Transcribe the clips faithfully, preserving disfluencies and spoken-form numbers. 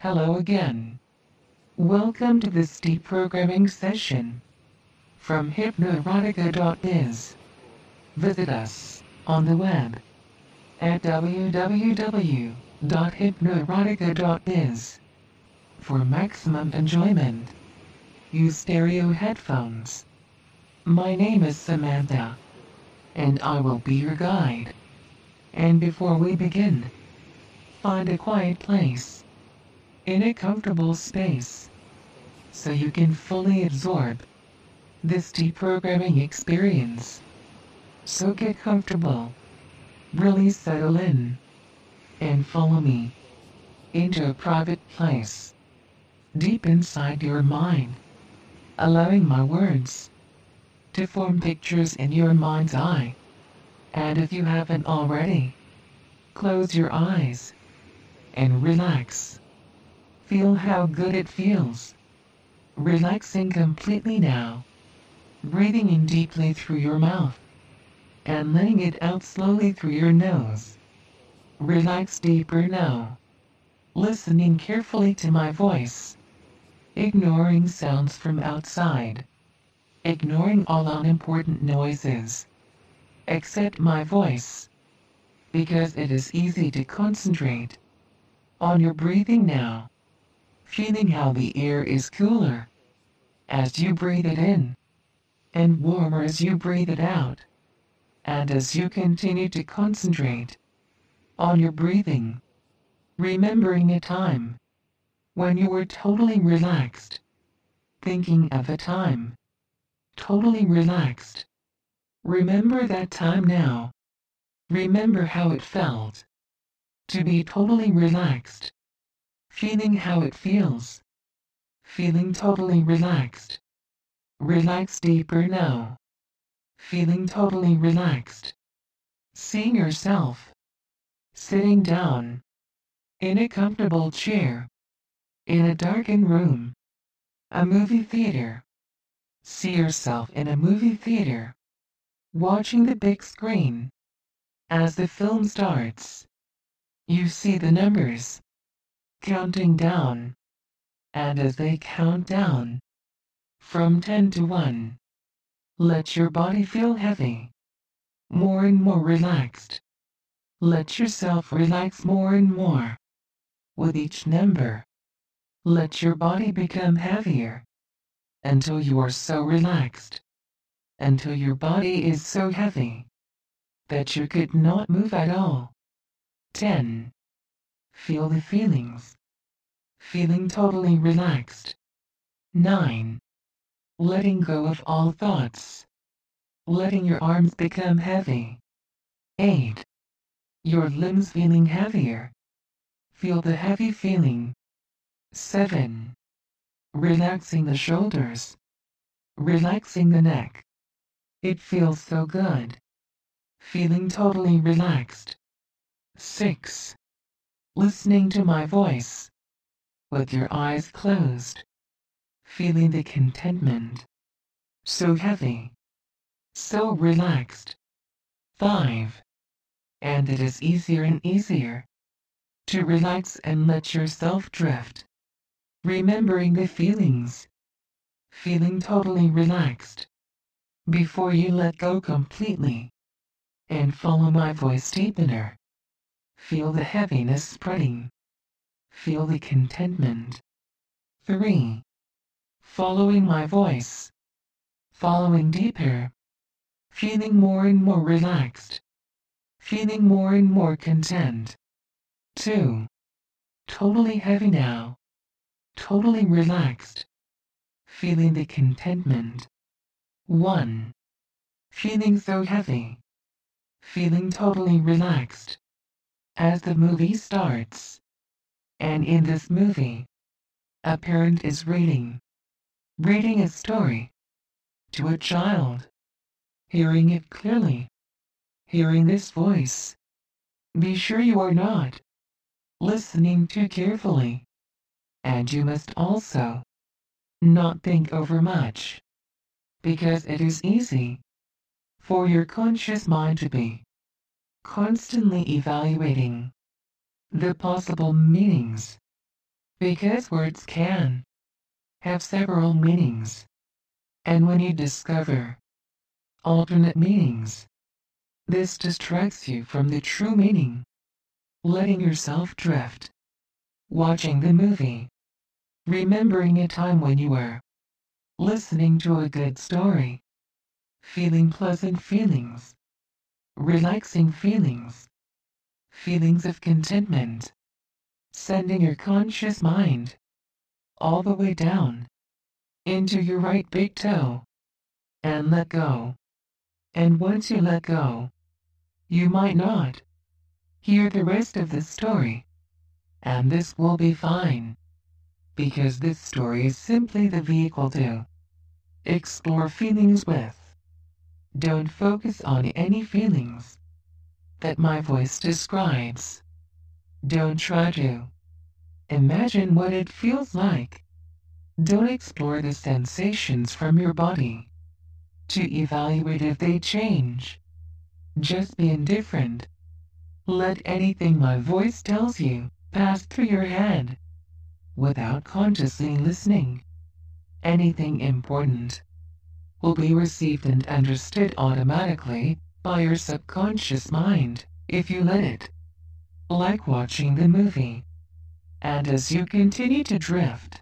Hello again. Welcome to this deprogramming session from hypnoerotica dot biz. Visit us on the web at w w w dot hypnoerotica dot biz. For maximum enjoyment, use stereo headphones. My name is Samantha, and I will be your guide. And before we begin, find a quiet place in a comfortable space so you can fully absorb this deprogramming experience. So get comfortable, really settle in, and follow me into a private place deep inside your mind, allowing my words to form pictures in your mind's eye. And if you haven't already, close your eyes and relax. Feel how good it feels. Relaxing completely now. Breathing in deeply through your mouth and letting it out slowly through your nose. Relax deeper now. Listening carefully to my voice. Ignoring sounds from outside. Ignoring all unimportant noises. Except my voice. Because it is easy to concentrate on your breathing now. Feeling how the air is cooler as you breathe it in, and warmer as you breathe it out. And as you continue to concentrate on your breathing, remembering a time when you were totally relaxed, thinking of a time totally relaxed. Remember that time now. Remember how it felt to be totally relaxed. Feeling how it feels. Feeling totally relaxed. Relax deeper now. Feeling totally relaxed. Seeing yourself sitting down in a comfortable chair in a darkened room. A movie theater. See yourself in a movie theater watching the big screen. As the film starts, you see the numbers counting down, and as they count down from ten to one, let your body feel heavy, more and more relaxed. Let yourself relax more and more. With each number, let your body become heavier until you are so relaxed, until your body is so heavy that you could not move at all. ten. Feel the feelings. Feeling totally relaxed. nine. Letting go of all thoughts. Letting your arms become heavy. eight. Your limbs feeling heavier. Feel the heavy feeling. seven. Relaxing the shoulders. Relaxing the neck. It feels so good. Feeling totally relaxed. six. Listening to my voice with your eyes closed. Feeling the contentment. So heavy. So relaxed. five. And it is easier and easier to relax and let yourself drift. Remembering the feelings. Feeling totally relaxed. Before you let go completely. And follow my voice deepener. Feel the heaviness spreading. Feel the contentment. three. Following my voice. Following deeper. Feeling more and more relaxed. Feeling more and more content. two. Totally heavy now. Totally relaxed. Feeling the contentment. one. Feeling so heavy. Feeling totally relaxed. As the movie starts. And in this movie, a parent is reading. Reading a story to a child. Hearing it clearly. Hearing this voice. Be sure you are not listening too carefully. And you must also not think over much, because it is easy for your conscious mind to be constantly evaluating the possible meanings Because words can have several meanings, and when you discover alternate meanings, this distracts you from the true meaning, letting yourself drift, watching the movie, remembering a time when you were listening to a good story, feeling pleasant feelings, relaxing feelings, feelings of contentment, sending your conscious mind all the way down into your right big toe, and let go. And once you let go, you might not hear the rest of the story, and this will be fine, because this story is simply the vehicle to explore feelings with. Don't focus on any feelings that my voice describes. Don't try to imagine what it feels like. Don't explore the sensations from your body to evaluate if they change. Just be indifferent. Let anything my voice tells you pass through your head without consciously listening. Anything important will be received and understood automatically by your subconscious mind if you let it. Like watching the movie. And as you continue to drift,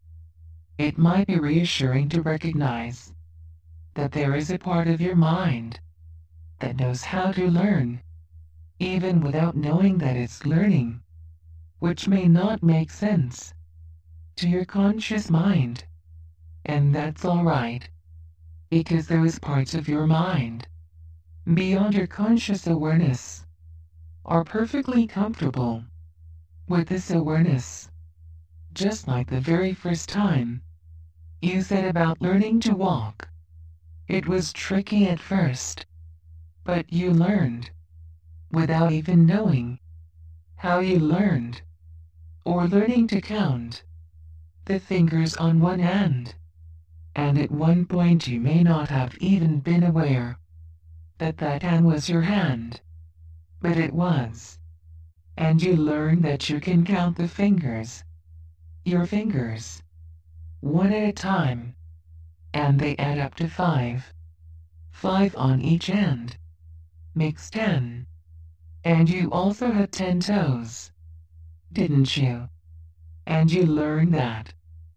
it might be reassuring to recognize that there is a part of your mind that knows how to learn, even without knowing that it's learning, which may not make sense to your conscious mind. And that's alright, because those parts of your mind, beyond your conscious awareness, are perfectly comfortable with this awareness. Just like the very first time you said about learning to walk. It was tricky at first, but you learned without even knowing how you learned, or learning to count the fingers on one hand. And at one point you may not have even been aware that that hand was your hand, but it was. And you learn that you can count the fingers, your fingers, one at a time, and they add up to five. Five on each hand makes ten. And you also had ten toes, didn't you? And you learned that.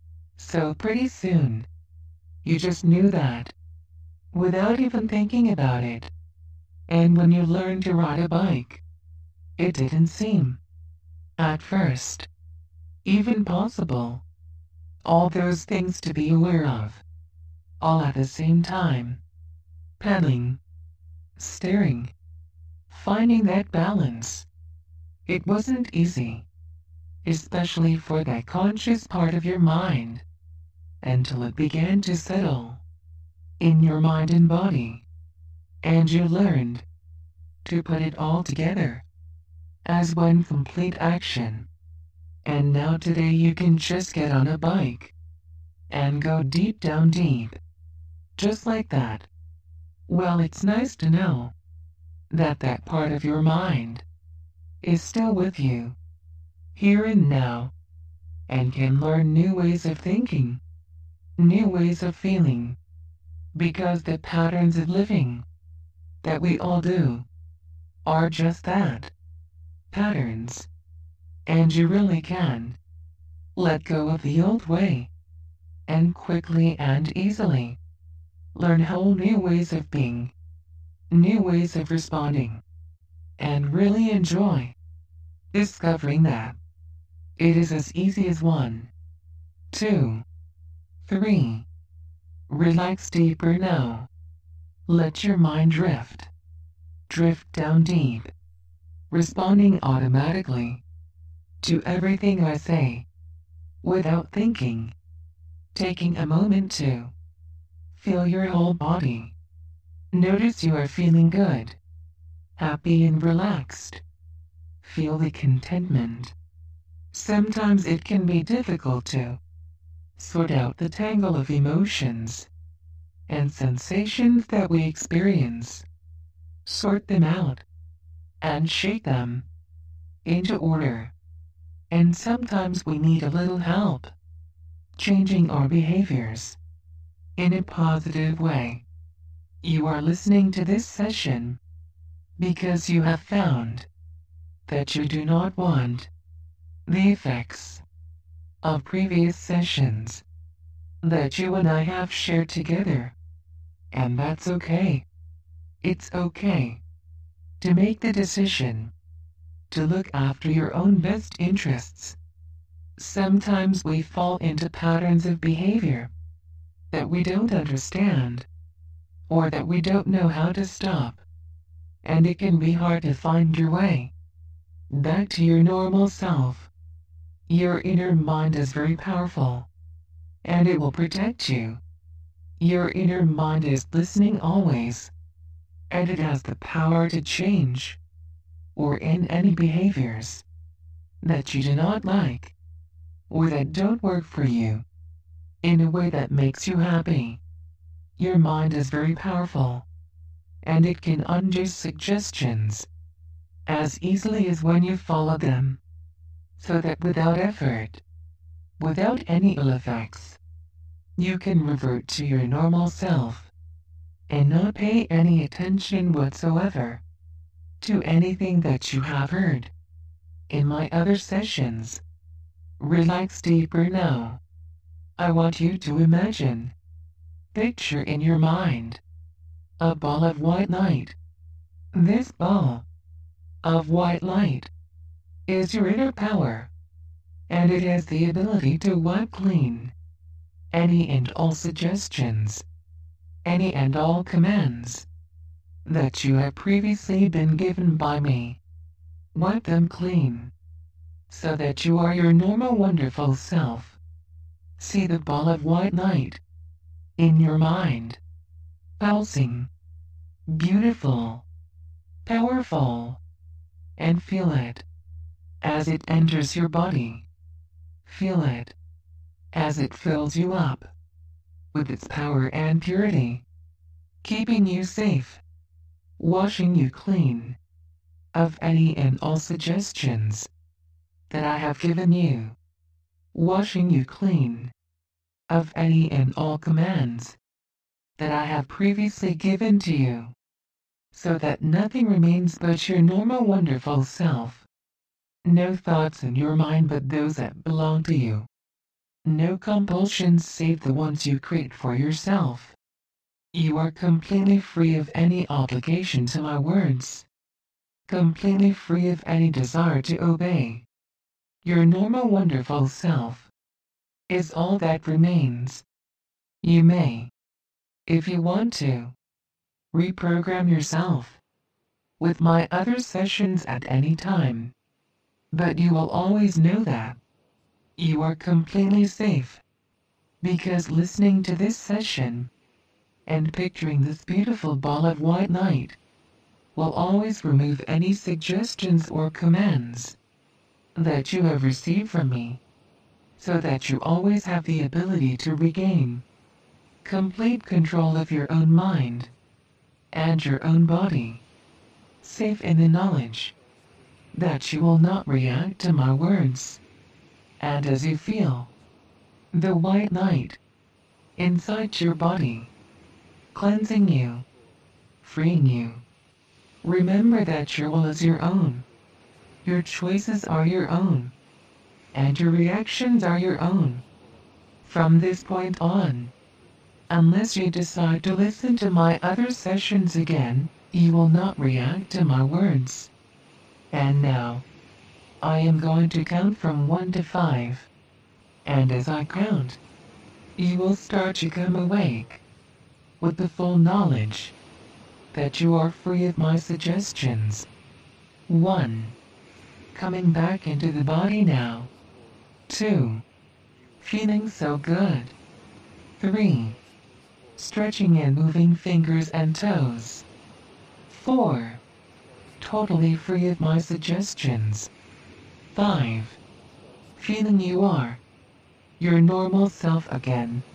So pretty soon, you just knew that, without even thinking about it. And when you learned to ride a bike, it didn't seem, at first, even possible. All those things to be aware of, all at the same time. Pedaling, steering, finding that balance. It wasn't easy, especially for that conscious part of your mind, until it began to settle in your mind and body, and you learned to put it all together as one complete action. And now today you can just get on a bike and go deep down deep, just like that. Well, it's nice to know that that part of your mind is still with you, here and now, and can learn new ways of thinking, new ways of feeling, because the patterns of living that we all do are just that, patterns. And you really can let go of the old way and quickly and easily learn whole new ways of being, new ways of responding, and really enjoy discovering that it is as easy as one, two, three. Relax deeper now. Let your mind drift, drift down deep, responding automatically to everything I say, without thinking, taking a moment to feel your whole body. Notice you are feeling good, happy and relaxed. Feel the contentment. Sometimes it can be difficult to sort out the tangle of emotions and sensations that we experience. Sort them out and shape them into order. And sometimes we need a little help changing our behaviors in a positive way. You are listening to this session because you have found that you do not want the effects of previous sessions that you and I have shared together. And that's okay. It's okay to make the decision to look after your own best interests. Sometimes we fall into patterns of behavior that we don't understand or that we don't know how to stop, and it can be hard to find your way back to your normal self. Your inner mind is very powerful, and it will protect you. Your inner mind is listening always, and it has the power to change or end any behaviors that you do not like or that don't work for you in a way that makes you happy. Your mind is very powerful, and it can undo suggestions as easily as when you follow them, so that without effort, without any ill effects, you can revert to your normal self and not pay any attention whatsoever to anything that you have heard in my other sessions. Relax deeper now. I want you to imagine, picture in your mind, a ball of white light. This ball of white light is your inner power, and it has the ability to wipe clean any and all suggestions, any and all commands that you have previously been given by me. Wipe them clean, so that you are your normal wonderful self. See the ball of white light in your mind, pulsing, beautiful, powerful, and feel it as it enters your body. Feel it as it fills you up with its power and purity, keeping you safe, washing you clean of any and all suggestions that I have given you, washing you clean of any and all commands that I have previously given to you, so that nothing remains but your normal wonderful self. No thoughts in your mind but those that belong to you. No compulsions save the ones you create for yourself. You are completely free of any obligation to my words, completely free of any desire to obey. Your normal wonderful self is all that remains. You may, if you want to, reprogram yourself with my other sessions at any time, but you will always know that you are completely safe, because listening to this session and picturing this beautiful ball of white light will always remove any suggestions or commands that you have received from me, so that you always have the ability to regain complete control of your own mind and your own body, safe in the knowledge that you will not react to my words. And as you feel the white light inside your body, cleansing you, freeing you, remember that your will is your own, your choices are your own, and your reactions are your own. From this point on, unless you decide to listen to my other sessions again, you will not react to my words. And now, I am going to count from one to five, and as I count, you will start to come awake with the full knowledge that you are free of my suggestions. One, coming back into the body now. Two, feeling so good. Three, stretching and moving fingers and toes. Four, totally free of my suggestions. Five, feeling you are your normal self again.